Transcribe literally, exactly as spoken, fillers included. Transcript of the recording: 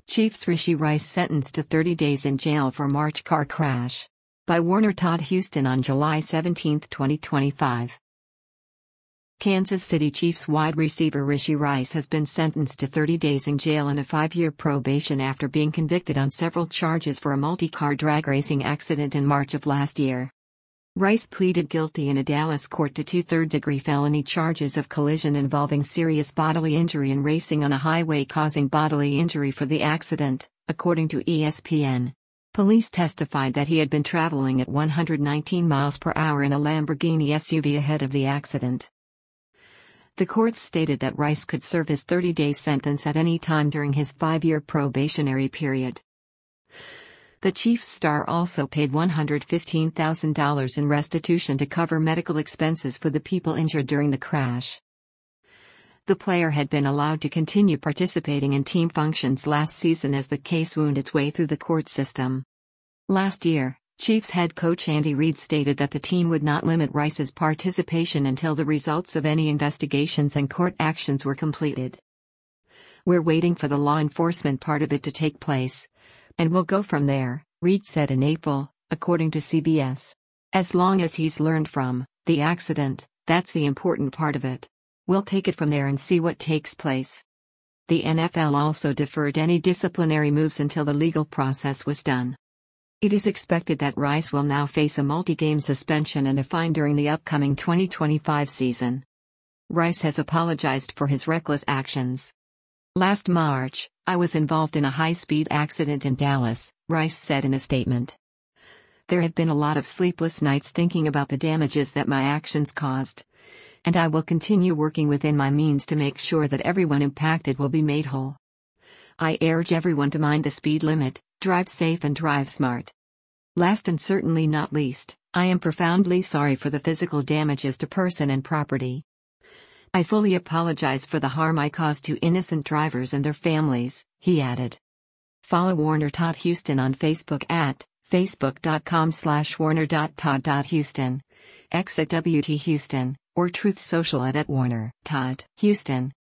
Chiefs Rashee Rice sentenced to thirty days in jail for March car crash. By Warner Todd Houston on July seventeenth, twenty twenty-five. Kansas City Chiefs wide receiver Rashee Rice has been sentenced to thirty days in jail and a five-year probation after being convicted on several charges for a multi-car drag racing accident in March of last year. Rice pleaded guilty in a Dallas court to two third-degree felony charges of collision involving serious bodily injury and racing on a highway causing bodily injury for the accident, according to E S P N. Police testified that he had been traveling at one hundred nineteen miles per hour in a Lamborghini S U V ahead of the accident. The court stated that Rice could serve his thirty-day sentence at any time during his five-year probationary period. The Chiefs star also paid one hundred fifteen thousand dollars in restitution to cover medical expenses for the people injured during the crash. The player had been allowed to continue participating in team functions last season as the case wound its way through the court system. Last year, Chiefs head coach Andy Reid stated that the team would not limit Rice's participation until the results of any investigations and court actions were completed. "We're waiting for the law enforcement part of it to take place. And we'll go from there," Reid said in April, according to C B S. "As long as he's learned from the accident, that's the important part of it. We'll take it from there and see what takes place." The N F L also deferred any disciplinary moves until the legal process was done. It is expected that Rice will now face a multi-game suspension and a fine during the upcoming twenty twenty-five season. Rice has apologized for his reckless actions. "Last March, I was involved in a high-speed accident in Dallas," Rice said in a statement. "There have been a lot of sleepless nights thinking about the damages that my actions caused. And I will continue working within my means to make sure that everyone impacted will be made whole. I urge everyone to mind the speed limit, drive safe and drive smart. Last and certainly not least, I am profoundly sorry for the physical damages to person and property. I fully apologize for the harm I caused to innocent drivers and their families," he added. Follow Warner Todd Houston on Facebook at facebook.com slash warner.todd.houston, X at W T Houston, or Truth Social at, at Warner Todd Houston.